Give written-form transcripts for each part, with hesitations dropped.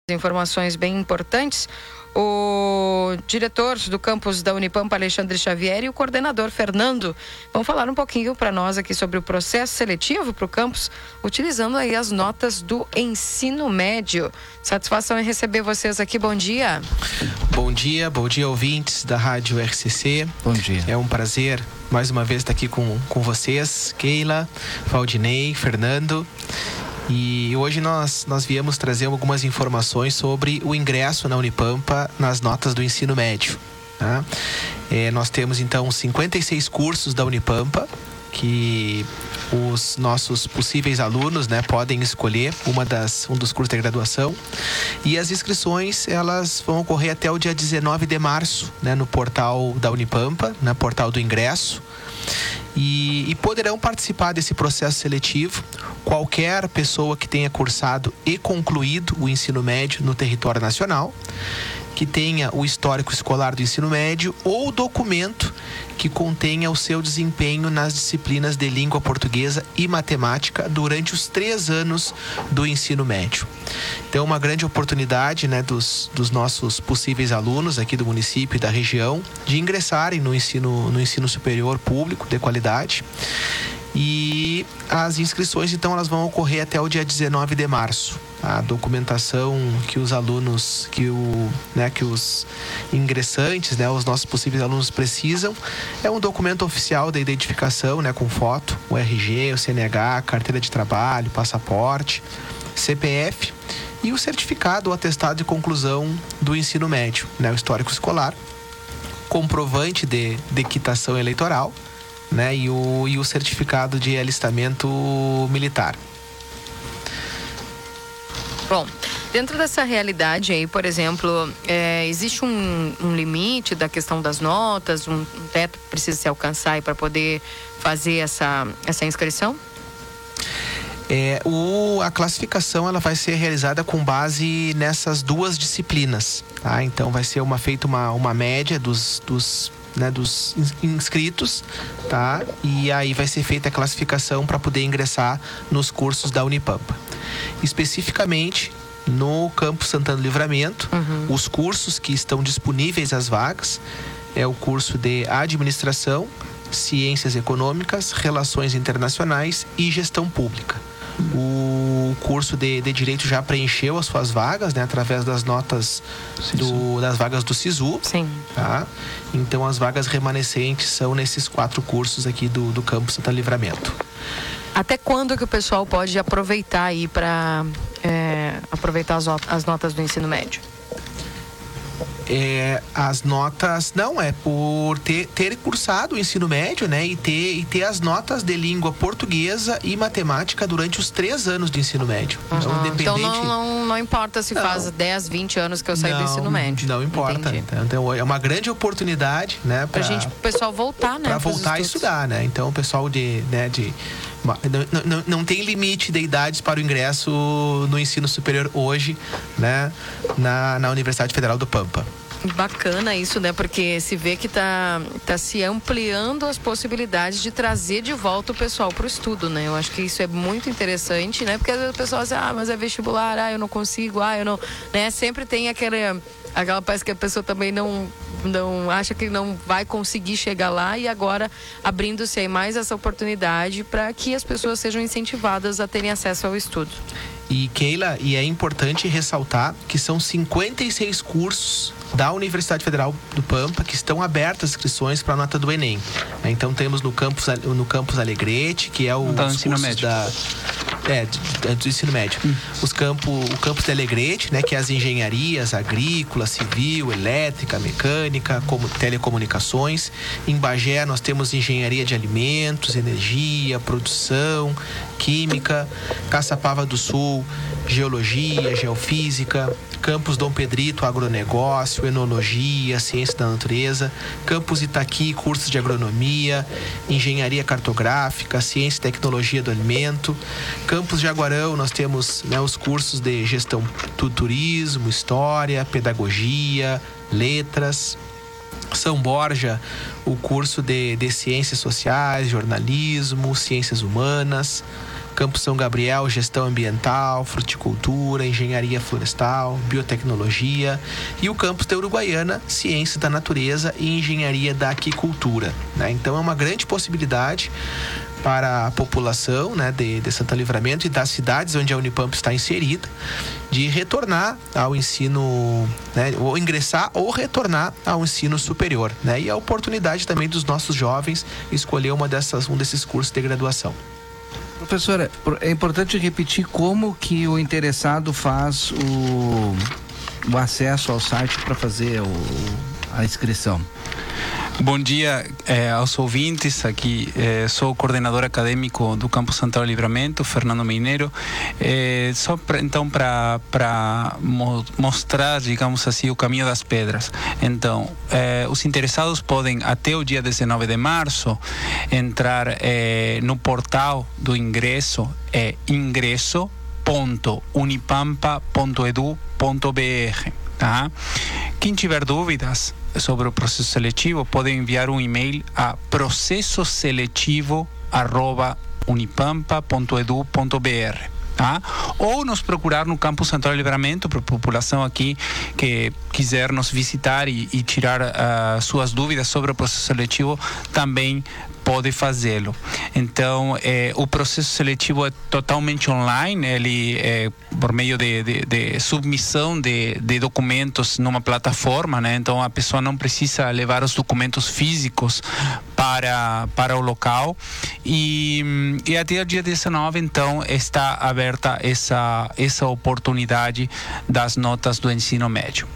Informações bem importantes. O diretor do campus da Unipampa, Alexandre Xavier, e o coordenador Fernando vão falar um pouquinho para nós aqui sobre o processo seletivo para o campus, utilizando aí as notas do ensino médio. Satisfação em receber vocês aqui. Bom dia. Bom dia, ouvintes da Rádio RCC. Bom dia. É um prazer mais uma vez estar aqui com vocês, Keila, Valdinei, Fernando. E hoje nós viemos trazer algumas informações sobre o ingresso na Unipampa nas notas do ensino médio. Tá? Nós temos então 56 cursos da Unipampa que os nossos possíveis alunos, podem escolher um dos cursos de graduação. E as inscrições elas vão ocorrer até o dia 19 de março, no portal da Unipampa, no portal do ingresso. E poderão participar desse processo seletivo qualquer pessoa que tenha cursado e concluído o ensino médio no território nacional, que tenha o histórico escolar do ensino médio ou documento que contenha o seu desempenho nas disciplinas de língua portuguesa e matemática durante os 3 anos do ensino médio. Então, uma grande oportunidade dos nossos possíveis alunos aqui do município e da região de ingressarem no ensino superior público de qualidade. E as inscrições, então, elas vão ocorrer até o dia 19 de março. A documentação que os alunos, que os ingressantes, os nossos possíveis alunos precisam, é um documento oficial da identificação, com foto, o RG, o CNH, carteira de trabalho, passaporte, CPF e o certificado ou atestado de conclusão do ensino médio, o histórico escolar, comprovante de quitação eleitoral, e o certificado de alistamento militar. Bom, dentro dessa realidade aí, por exemplo, existe um limite da questão das notas, um teto que precisa se alcançar para poder fazer essa inscrição? A classificação ela vai ser realizada com base nessas 2 disciplinas, tá? Então vai ser feita uma média dos inscritos, tá? E aí vai ser feita a classificação para poder ingressar nos cursos da Unipampa. Especificamente no campus Santana do Livramento, os cursos que estão disponíveis às vagas é o curso de Administração, Ciências Econômicas, Relações Internacionais e Gestão Pública. O curso de Direito já preencheu as suas vagas, através das notas das vagas do SISU. Sim. Tá? Então as vagas remanescentes são nesses 4 cursos aqui do campus Santana do Livramento. Até quando que o pessoal pode aproveitar aí para aproveitar as notas do ensino médio? As notas não é por ter cursado o ensino médio, e ter as notas de língua portuguesa e matemática durante os 3 anos de ensino médio. Então não importa se faz 10, 20 anos que eu saí do ensino médio. Não importa. Então é uma grande oportunidade, o pessoal voltar, para voltar a estudar, Então o pessoal não tem limite de idades para o ingresso no ensino superior hoje, na Universidade Federal do Pampa. Bacana isso, porque se vê que tá se ampliando as possibilidades de trazer de volta o pessoal para o estudo, Eu acho que isso é muito interessante, Porque às vezes o pessoal diz, mas é vestibular, eu não consigo, eu não, Sempre tem aquela parece que a pessoa também não acha que não vai conseguir chegar lá, e agora abrindo-se aí mais essa oportunidade para que as pessoas sejam incentivadas a terem acesso ao estudo. E Keila, é importante ressaltar que são 56 cursos da Universidade Federal do Pampa que estão abertas as inscrições para a nota do Enem. Então temos no campus Alegrete, que é o ensino médio. Do ensino médio. O campus de Alegrete, que é as engenharias agrícola, civil, elétrica, mecânica, telecomunicações. Em Bagé nós temos engenharia de alimentos, energia, produção, química. Caçapava do Sul, geologia, geofísica. Campus Dom Pedrito, agronegócio, enologia, ciência da natureza. Campus Itaqui, cursos de agronomia, engenharia cartográfica, ciência e tecnologia do alimento. Campus Jaguarão, nós temos os cursos de gestão do turismo, história, pedagogia, letras. São Borja, o curso de ciências sociais, jornalismo, ciências humanas. Campus São Gabriel, gestão ambiental, fruticultura, engenharia florestal, biotecnologia. E o campus da Uruguaiana, ciência da natureza e engenharia da aquicultura, né? Então é uma grande possibilidade para a população, né, de Santana do Livramento e das cidades onde a Unipamp está inserida, de retornar ao ensino, né, ou ingressar ou retornar ao ensino superior, né? E a oportunidade também dos nossos jovens escolher um desses cursos de graduação. Professora, é importante repetir como que o interessado faz o acesso ao site para fazer a inscrição. Bom dia aos ouvintes. Aqui sou o coordenador acadêmico do Campus Santana do Livramento, Fernando Mineiro. Só para mostrar, digamos assim, o caminho das pedras. Então, os interessados podem, até o dia 19 de março, entrar no portal do ingresso, ingresso.unipampa.edu.br. Tá? Quem tiver dúvidas sobre o processo seletivo pode enviar um e-mail a processoseletivo@unipampa.edu.br, tá? Ou nos procurar no Campus Santana do Livramento, para a população aqui que quiser nos visitar e tirar suas dúvidas sobre o processo seletivo, também pode fazê-lo. Então, o processo seletivo é totalmente online, ele é por meio de submissão de documentos numa plataforma, né? Então, a pessoa não precisa levar os documentos físicos para o local e até o dia 19, então, está aberta essa oportunidade das notas do ensino médio.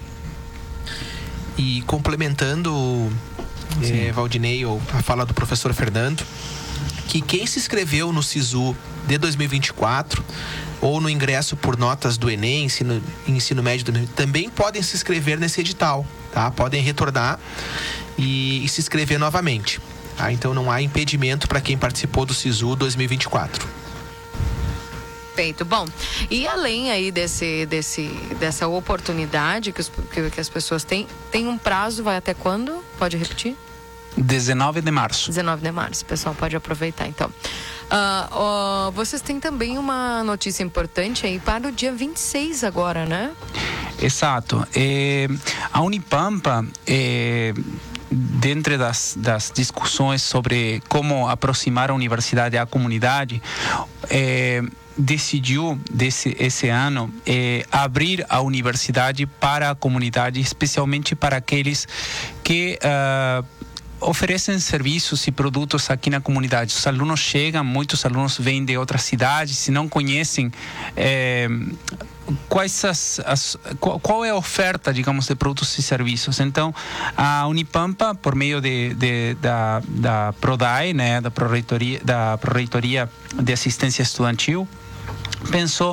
E complementando, Valdinei, a fala do professor Fernando, que quem se inscreveu no SISU de 2024 ou no ingresso por notas do Enem, ensino médio, também podem se inscrever nesse edital, tá? Podem retornar e se inscrever novamente, tá? Então não há impedimento para quem participou do SISU 2024. Perfeito. Bom, e além aí dessa oportunidade que as pessoas têm, tem um prazo, vai até quando? Pode repetir? 19 de março. 19 de março, o pessoal pode aproveitar então. Vocês têm também uma notícia importante aí para o dia 26 agora, né? Exato. A Unipampa, dentro das discussões sobre como aproximar a universidade à comunidade, decidiu esse ano abrir a universidade para a comunidade, especialmente para aqueles que oferecem serviços e produtos aqui na comunidade. Os alunos chegam, muitos alunos vêm de outras cidades, se não conhecem qual é a oferta, digamos, de produtos e serviços. Então, a Unipampa, por meio da PRODAE, né, da Pró-Reitoria de Assistência Estudantil, pensou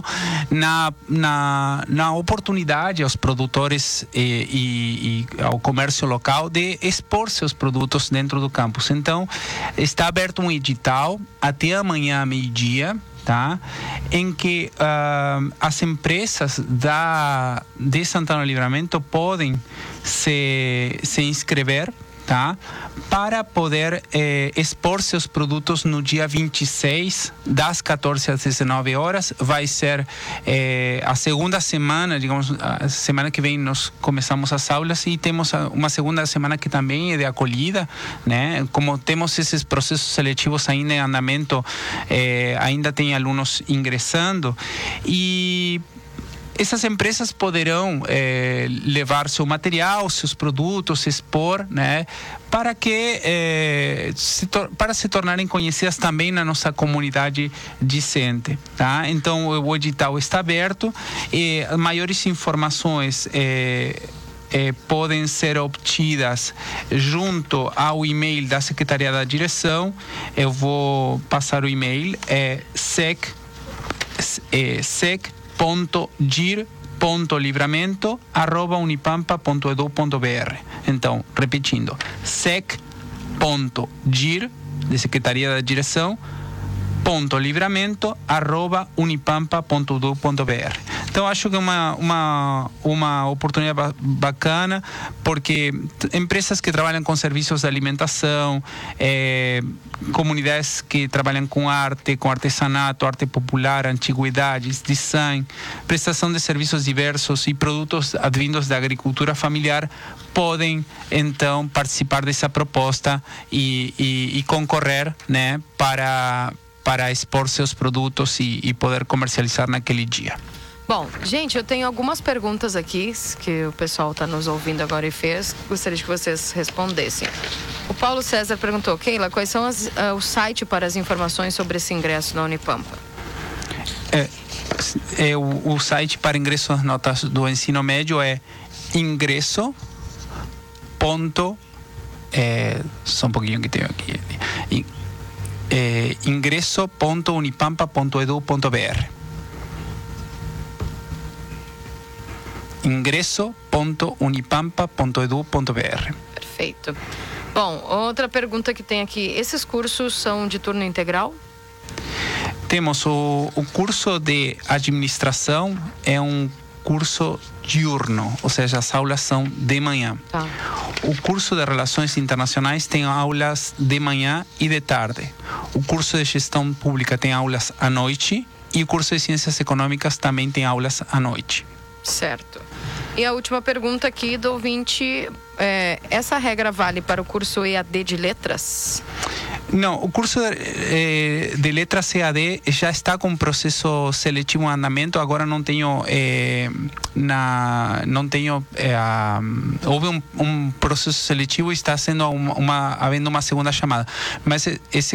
na oportunidade aos produtores e ao comércio local de expor seus produtos dentro do campus. Então, está aberto um edital até amanhã, meio-dia, tá? Em que as empresas de Santana do Livramento podem se inscrever, tá? Para poder expor seus produtos no dia 26, das 14 às 19 horas. Vai ser a segunda semana, digamos, a semana que vem nós começamos as aulas e temos uma segunda semana que também é de acolhida, né? Como temos esses processos seletivos ainda em andamento, ainda tem alunos ingressando e essas empresas poderão levar seu material, seus produtos, expor, né, para que para se tornarem conhecidas também na nossa comunidade discente, tá? Então o edital está aberto e maiores informações podem ser obtidas junto ao e-mail da Secretaria da Direção. Eu vou passar o e-mail, sec.gir.livramento@unipampa.edu.br. Então, repetindo, sec.gir, de Secretaria da Direção, .livramento@unipampa.edu.br. Então acho que é uma oportunidade bacana, porque empresas que trabalham com serviços de alimentação, comunidades que trabalham com arte, com artesanato, arte popular, antiguidades, design, prestação de serviços diversos e produtos advindos da agricultura familiar podem então participar dessa proposta e concorrer, né, para expor seus produtos e poder comercializar naquele dia. Bom, gente, eu tenho algumas perguntas aqui que o pessoal está nos ouvindo agora e fez. Gostaria que vocês respondessem. O Paulo César perguntou: Keila, quais são o site para as informações sobre esse ingresso na Unipampa? O site para ingresso às notas do ensino médio é ingresso. Só um pouquinho que tenho aqui. Ingresso.unipampa.edu.br. ingresso.unipampa.edu.br. Perfeito. Bom, outra pergunta que tem aqui: esses cursos são de turno integral? Temos o curso de administração, é um curso diurno, ou seja, as aulas são de manhã. Tá. O curso de Relações Internacionais tem aulas de manhã e de tarde. O curso de Gestão Pública tem aulas à noite e o curso de Ciências Econômicas também tem aulas à noite. Certo. E a última pergunta aqui do ouvinte: essa regra vale para o curso EAD de Letras? Não, o curso de Letras EAD já está com processo seletivo em andamento. Agora não tenho houve um processo seletivo e está sendo havendo uma segunda chamada. Mas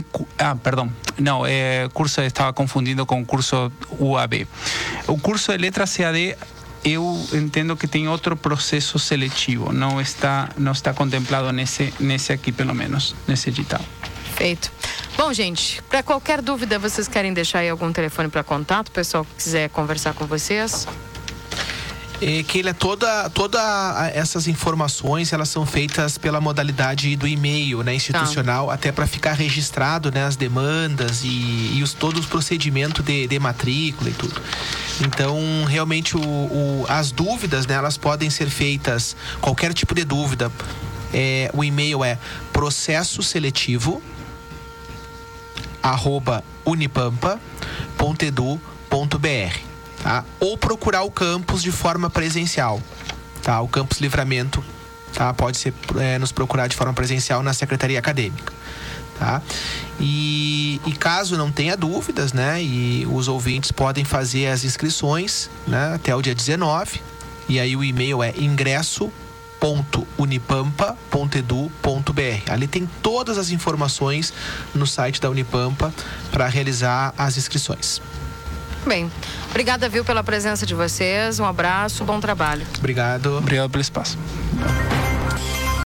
curso estava confundindo com o curso UAB. O curso de Letras EAD, eu entendo que tem outro processo seletivo, não está contemplado nesse aqui, pelo menos, nesse edital. Perfeito. Bom, gente, para qualquer dúvida, vocês querem deixar aí algum telefone para contato? O pessoal que quiser conversar com vocês? Keila, toda essas informações, elas são feitas pela modalidade do e-mail, né, institucional, até para ficar registrado, né, as demandas e todos os procedimentos de matrícula e tudo. Então, realmente, as dúvidas, né, elas podem ser feitas, qualquer tipo de dúvida. O e-mail é processoseletivo@unipampa.edu.br, tá? Ou procurar o campus de forma presencial, tá? O campus Livramento, tá? Pode ser nos procurar de forma presencial na Secretaria Acadêmica, tá? E caso não tenha dúvidas, né, e os ouvintes podem fazer as inscrições, né, até o dia 19, e aí o e-mail é ingresso.unipampa.edu.br. Ali tem todas as informações no site da Unipampa para realizar as inscrições. Bem, obrigada, viu, pela presença de vocês. Um abraço, bom trabalho. Obrigado. Obrigado pelo espaço.